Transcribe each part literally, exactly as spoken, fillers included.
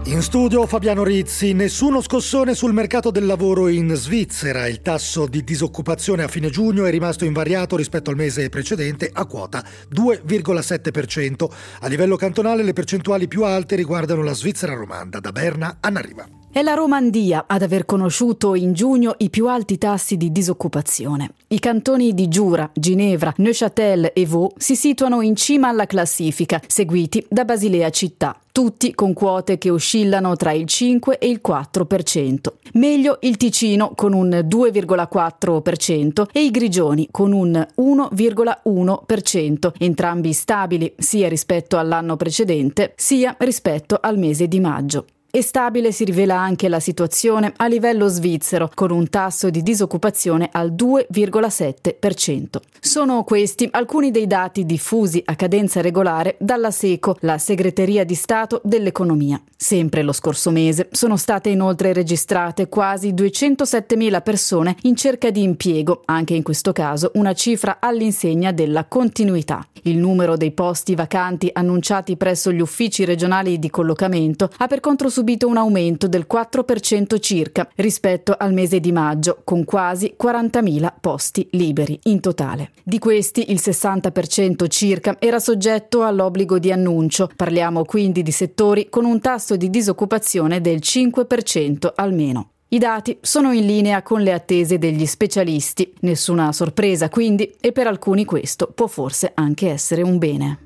In studio Fabiano Rizzi. Nessuno scossone sul mercato del lavoro in Svizzera. Il tasso di disoccupazione a fine giugno è rimasto invariato rispetto al mese precedente a quota due virgola sette per cento. A livello cantonale le percentuali più alte riguardano la Svizzera romanda. Da Berna, Anna Riva. È la Romandia ad aver conosciuto in giugno i più alti tassi di disoccupazione. I cantoni di Giura, Ginevra, Neuchâtel e Vaud si situano in cima alla classifica, seguiti da Basilea città, tutti con quote che oscillano tra il cinque e il quattro per cento. Meglio il Ticino con un due virgola quattro per cento e i Grigioni con un uno virgola uno per cento, entrambi stabili sia rispetto all'anno precedente sia rispetto al mese di maggio. E stabile si rivela anche la situazione a livello svizzero, con un tasso di disoccupazione al due virgola sette per cento. Sono questi alcuni dei dati diffusi a cadenza regolare dalla SECO, la Segreteria di Stato dell'Economia. Sempre lo scorso mese sono state inoltre registrate quasi duecentosettemila persone in cerca di impiego, anche in questo caso una cifra all'insegna della continuità. Il numero dei posti vacanti annunciati presso gli uffici regionali di collocamento ha per contro subito un aumento del quattro per cento circa rispetto al mese di maggio, con quasi quarantamila posti liberi in totale. Di questi il sessanta per cento circa era soggetto all'obbligo di annuncio. Parliamo quindi di settori con un tasso di disoccupazione del cinque per cento almeno. I dati sono in linea con le attese degli specialisti. Nessuna sorpresa quindi, e per alcuni questo può forse anche essere un bene.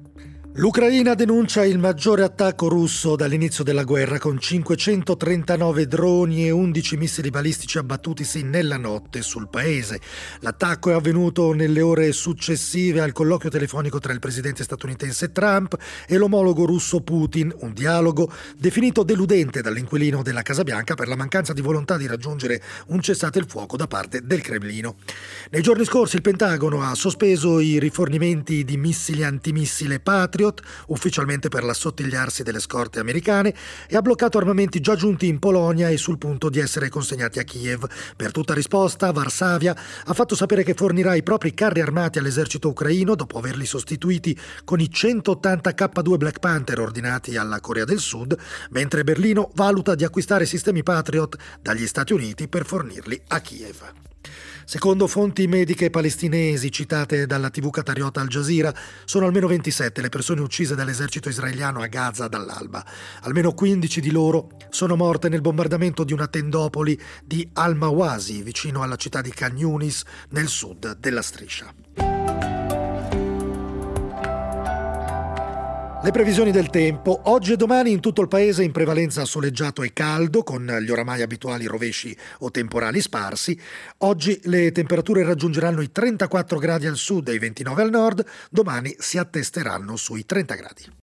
L'Ucraina denuncia il maggiore attacco russo dall'inizio della guerra, con cinquecentotrentanove droni e undici missili balistici abbattutisi nella notte sul paese. L'attacco è avvenuto nelle ore successive al colloquio telefonico tra il presidente statunitense Trump e l'omologo russo Putin, un dialogo definito deludente dall'inquilino della Casa Bianca per la mancanza di volontà di raggiungere un cessate il fuoco da parte del Cremlino. Nei giorni scorsi il Pentagono ha sospeso i rifornimenti di missili antimissile Patriot, ufficialmente per l'assottigliarsi delle scorte americane, e ha bloccato armamenti già giunti in Polonia e sul punto di essere consegnati a Kiev. Per tutta risposta, Varsavia ha fatto sapere che fornirà i propri carri armati all'esercito ucraino dopo averli sostituiti con i centottanta K due Black Panther ordinati alla Corea del Sud, mentre Berlino valuta di acquistare sistemi Patriot dagli Stati Uniti per fornirli a Kiev. Secondo fonti mediche palestinesi citate dalla tivù qatariota Al Jazeera, sono almeno ventisette le persone uccise dall'esercito israeliano a Gaza dall'alba. Almeno quindici di loro sono morte nel bombardamento di una tendopoli di Al-Mawasi, vicino alla città di Khan Yunis, nel sud della striscia. Le previsioni del tempo. Oggi e domani in tutto il paese in prevalenza soleggiato e caldo, con gli oramai abituali rovesci o temporali sparsi. Oggi le temperature raggiungeranno i trentaquattro gradi al sud e i ventinove al nord, domani si attesteranno sui trenta gradi.